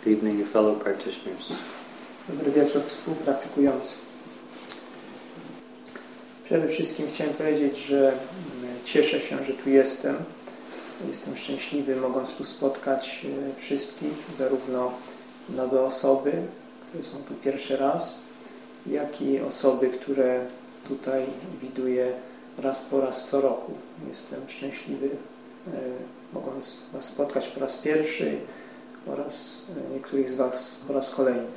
Good evening, fellow practitioners. Dobry wieczór, współpraktykujący. Przede wszystkim chciałem powiedzieć, że cieszę się, że tu jestem. Jestem szczęśliwy, mogąc tu spotkać wszystkich, zarówno nowe osoby, które są tu pierwszy raz, jak i osoby, które tutaj widuję raz po raz co roku. Jestem szczęśliwy, mogąc Was spotkać po raz pierwszy oraz niektórych z Was po raz kolejny.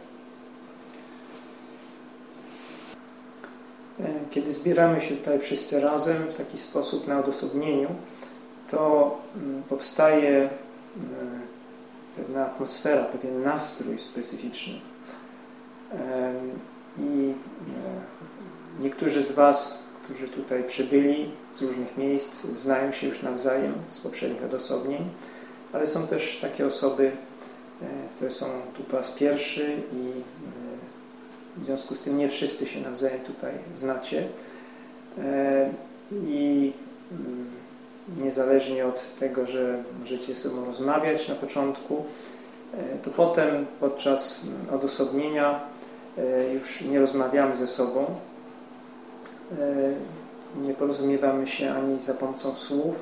Kiedy zbieramy się tutaj wszyscy razem w taki sposób na odosobnieniu, to powstaje pewna atmosfera, pewien nastrój specyficzny. I niektórzy z Was, którzy tutaj przybyli z różnych miejsc, znają się już nawzajem z poprzednich odosobnień, ale są też takie osoby, które są tu po raz pierwszy i w związku z tym nie wszyscy się nawzajem tutaj znacie. I niezależnie od tego, że możecie ze sobą rozmawiać na początku, to potem podczas odosobnienia już nie rozmawiamy ze sobą, nie porozumiewamy się ani za pomocą słów,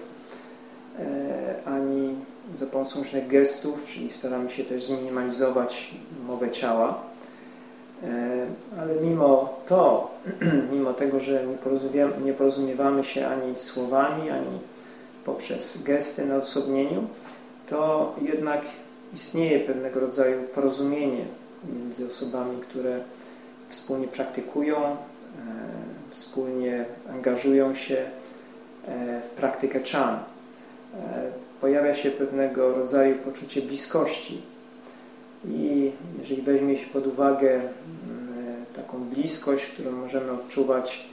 ani za pomocą różnych gestów, czyli staramy się też zminimalizować mowę ciała. Ale mimo tego, że nie porozumiewamy się ani słowami, ani poprzez gesty na odosobnieniu, to jednak istnieje pewnego rodzaju porozumienie między osobami, które wspólnie praktykują, wspólnie angażują się w praktykę Chan. Pojawia się pewnego rodzaju poczucie bliskości. I jeżeli weźmie się pod uwagę taką bliskość, którą możemy odczuwać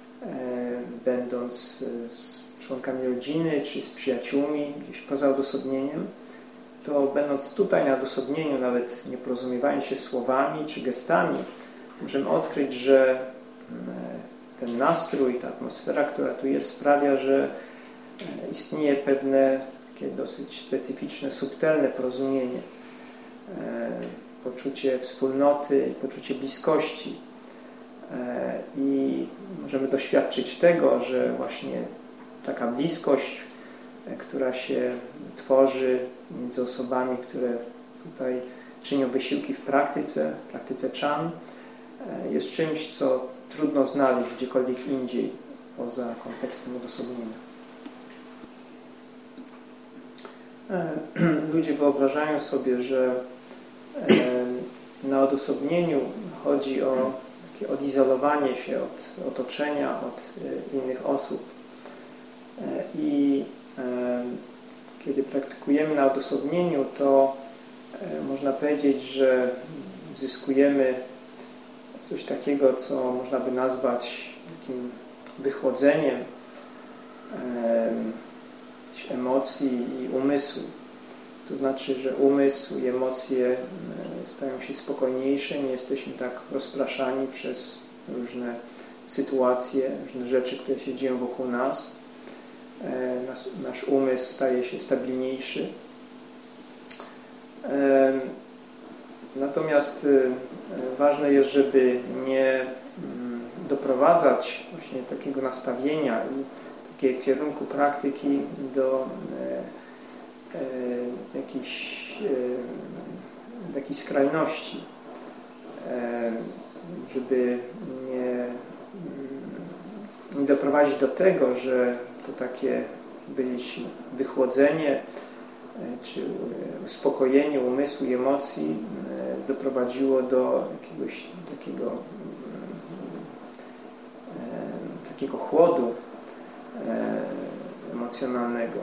będąc z członkami rodziny czy z przyjaciółmi gdzieś poza odosobnieniem, to będąc tutaj na odosobnieniu, nawet nie porozumiewając się słowami czy gestami, możemy odkryć, że ten nastrój, ta atmosfera, która tu jest, sprawia, że istnieje pewne takie dosyć specyficzne, subtelne porozumienie, poczucie wspólnoty, poczucie bliskości. I możemy doświadczyć tego, że właśnie taka bliskość, która się tworzy między osobami, które tutaj czynią wysiłki w praktyce Chan, jest czymś, co trudno znaleźć gdziekolwiek indziej poza kontekstem odosobnienia. Ludzie wyobrażają sobie, że na odosobnieniu chodzi o takie odizolowanie się od otoczenia, od innych osób. I kiedy praktykujemy na odosobnieniu, to można powiedzieć, że zyskujemy coś takiego, co można by nazwać takim wychłodzeniem emocji i umysłu. To znaczy, że umysł i emocje stają się spokojniejsze, nie jesteśmy tak rozpraszani przez różne sytuacje, różne rzeczy, które się dzieją wokół nas. Nasz umysł staje się stabilniejszy. Natomiast ważne jest, żeby nie doprowadzać właśnie takiego nastawienia i takiego kierunku praktyki do jakiejś skrajności, żeby nie doprowadzić do tego, że to takie wychłodzenie czy uspokojenie umysłu i emocji doprowadziło do jakiegoś takiego chłodu emocjonalnego,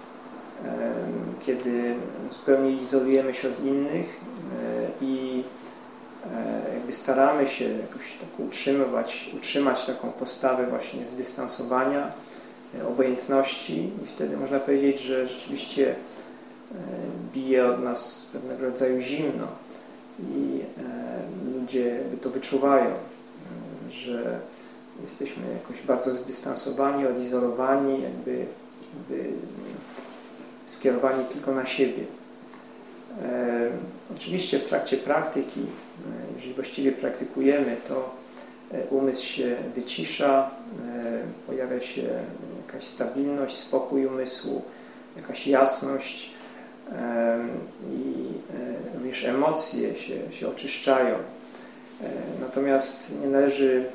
kiedy zupełnie izolujemy się od innych i jakby staramy się jakoś tak utrzymać taką postawę właśnie zdystansowania, obojętności, i wtedy można powiedzieć, że rzeczywiście bije od nas pewnego rodzaju zimno i ludzie jakby to wyczuwają, że jesteśmy jakoś bardzo zdystansowani, odizolowani, jakby skierowani tylko na siebie. Oczywiście w trakcie praktyki, jeżeli właściwie praktykujemy, to umysł się wycisza, pojawia się jakaś stabilność, spokój umysłu, jakaś jasność i również emocje się oczyszczają. Natomiast nie należy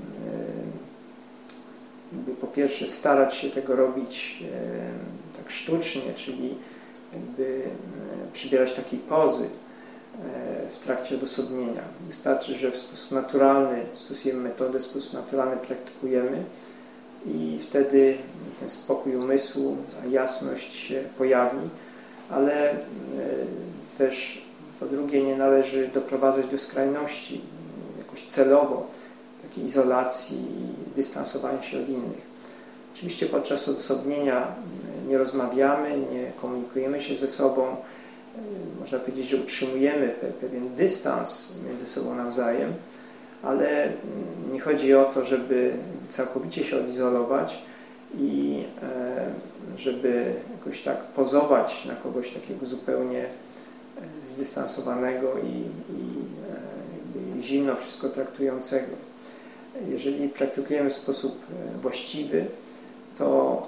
po pierwsze starać się tego robić tak sztucznie, czyli przybierać takiej pozy w trakcie odosobnienia. Wystarczy, że w sposób naturalny stosujemy metodę, w sposób naturalny praktykujemy i wtedy ten spokój umysłu, ta jasność się pojawi, ale też po drugie nie należy doprowadzać do skrajności jakoś celowo, takiej izolacji i dystansowania się od innych. Oczywiście podczas odosobnienia nie rozmawiamy, nie komunikujemy się ze sobą. Można powiedzieć, że utrzymujemy pewien dystans między sobą nawzajem, ale nie chodzi o to, żeby całkowicie się odizolować i żeby jakoś tak pozować na kogoś takiego zupełnie zdystansowanego i jakby zimno wszystko traktującego. Jeżeli praktykujemy w sposób właściwy, to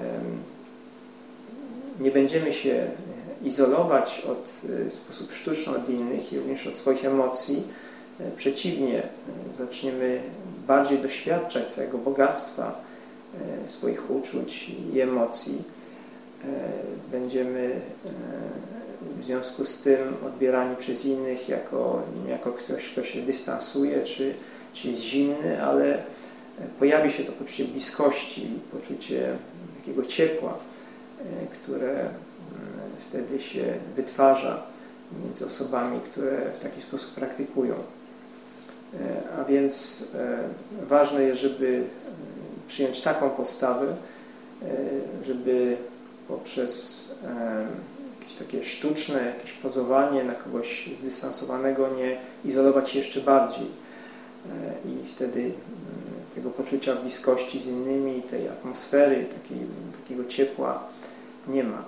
nie będziemy się izolować w sposób sztuczny od innych i również od swoich emocji. Przeciwnie, zaczniemy bardziej doświadczać całego bogactwa swoich uczuć i emocji. Będziemy w związku z tym odbierani przez innych jako ktoś, kto się dystansuje, czy jest zimny, ale pojawi się to poczucie bliskości, poczucie takiego ciepła, które wtedy się wytwarza między osobami, które w taki sposób praktykują. A więc ważne jest, żeby przyjąć taką postawę, żeby poprzez jakieś takie sztuczne jakieś pozowanie na kogoś zdystansowanego nie izolować się jeszcze bardziej i wtedy tego poczucia bliskości z innymi, tej atmosfery, takiego ciepła nie ma.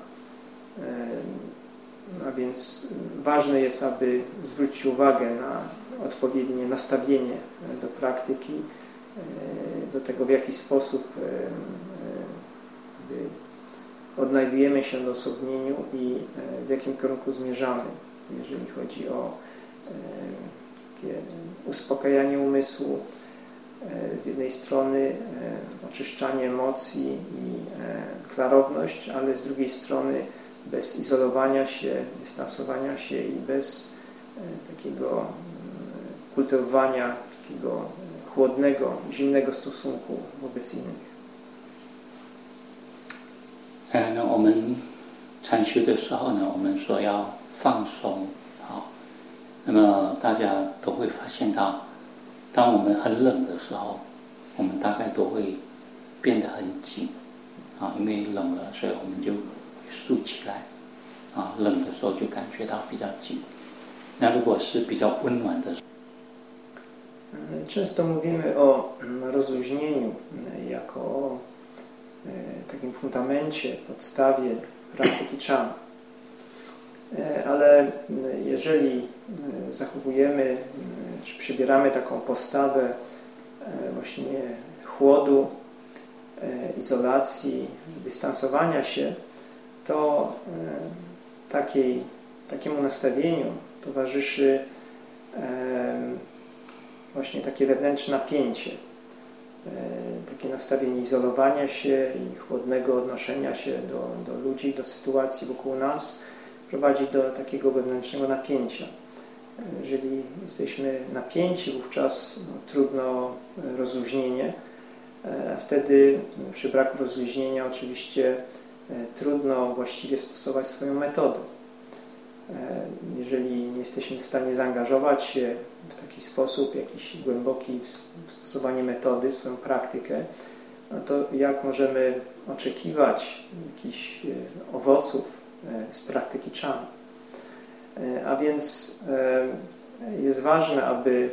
A więc ważne jest, aby zwrócić uwagę na odpowiednie nastawienie do praktyki, do tego, w jaki sposób odnajdujemy się w odosobnieniu i w jakim kierunku zmierzamy, jeżeli chodzi o takie uspokajanie umysłu, z jednej strony oczyszczanie emocji i klarowność, ale z drugiej strony bez izolowania się, dystansowania się i bez takiego kultywowania takiego chłodnego, zimnego stosunku wobec innych. 那我们禅修的时候呢，我们说要放松，好，那么大家都会发现到，当我们很冷的时候，我们大概都会变得很紧，啊，因为冷了，所以我们就会竖起来，啊，冷的时候就感觉到比较紧。那如果是比较温暖的， Często mówimy o rozluźnieniu jako o takim fundamencie, podstawie praktyki czan. Ale jeżeli zachowujemy, czy przybieramy taką postawę właśnie chłodu, izolacji, dystansowania się, to takiemu nastawieniu towarzyszy właśnie takie wewnętrzne napięcie, takie nastawienie izolowania się i chłodnego odnoszenia się do ludzi, do sytuacji wokół nas prowadzi do takiego wewnętrznego napięcia. Jeżeli jesteśmy napięci, wówczas trudno rozluźnienie, a wtedy przy braku rozluźnienia oczywiście trudno właściwie stosować swoją metodę. Jeżeli nie jesteśmy w stanie zaangażować się w taki sposób, jakiś głęboki w stosowanie metody, w swoją praktykę, no to jak możemy oczekiwać jakichś owoców z praktyki czan? A więc jest ważne, aby,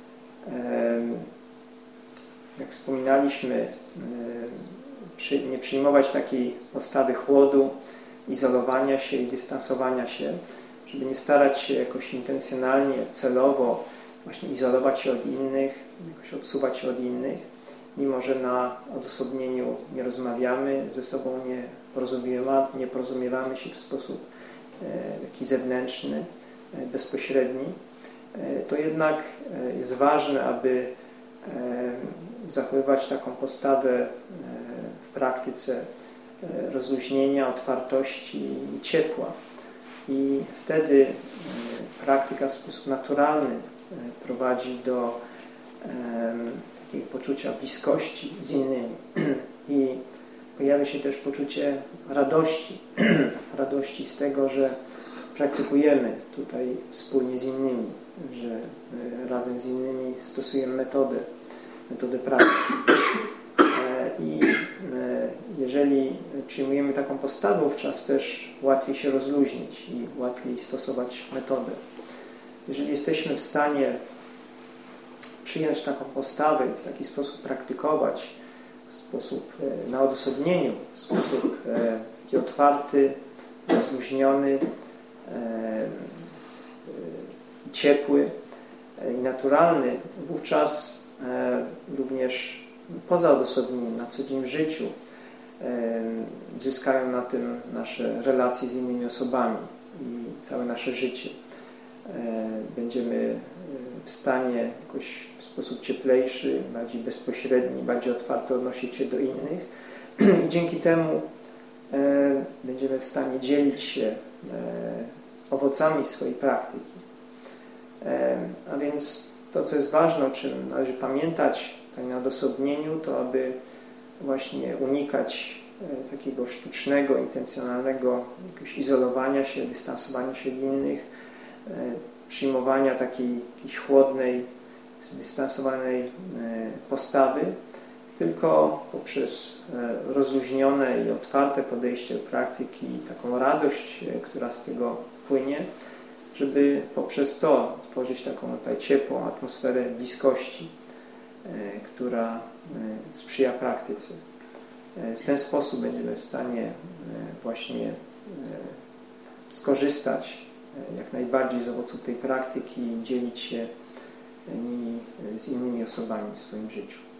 jak wspominaliśmy, nie przyjmować takiej postawy chłodu, izolowania się i dystansowania się, żeby nie starać się jakoś intencjonalnie, celowo właśnie izolować się od innych, jakoś odsuwać się od innych, mimo że na odosobnieniu nie rozmawiamy ze sobą, nie porozumiewamy się w sposób taki zewnętrzny, bezpośredni, to jednak jest ważne, aby zachowywać taką postawę w praktyce rozluźnienia, otwartości i ciepła. I wtedy praktyka w sposób naturalny prowadzi do takiego poczucia bliskości z innymi. I pojawia się też poczucie radości, radości z tego, że praktykujemy tutaj wspólnie z innymi, że razem z innymi stosujemy metodę praktyki. I jeżeli przyjmujemy taką postawę, wówczas też łatwiej się rozluźnić i łatwiej stosować metodę. Jeżeli jesteśmy w stanie przyjąć taką postawę i w taki sposób praktykować, w sposób na odosobnieniu, w sposób taki otwarty, rozluźniony, ciepły i naturalny, wówczas również poza odosobnieniem, na co dzień w życiu zyskają na tym nasze relacje z innymi osobami i całe nasze życie. Będziemy w stanie jakoś w sposób cieplejszy, bardziej bezpośredni, bardziej otwarty odnosić się do innych i dzięki temu będziemy w stanie dzielić się owocami swojej praktyki. A więc to, co jest ważne, o czym należy pamiętać tak na odosobnieniu, to aby właśnie unikać takiego sztucznego, intencjonalnego jakiegoś izolowania się, dystansowania się od innych, przyjmowania takiej jakiejś chłodnej, zdystansowanej postawy, tylko poprzez rozluźnione i otwarte podejście do praktyki, taką radość, która z tego płynie, żeby poprzez to tworzyć taką tutaj ciepłą atmosferę bliskości, która sprzyja praktyce. W ten sposób będziemy w stanie właśnie skorzystać jak najbardziej z owoców tej praktyki i dzielić się z innymi osobami w swoim życiu.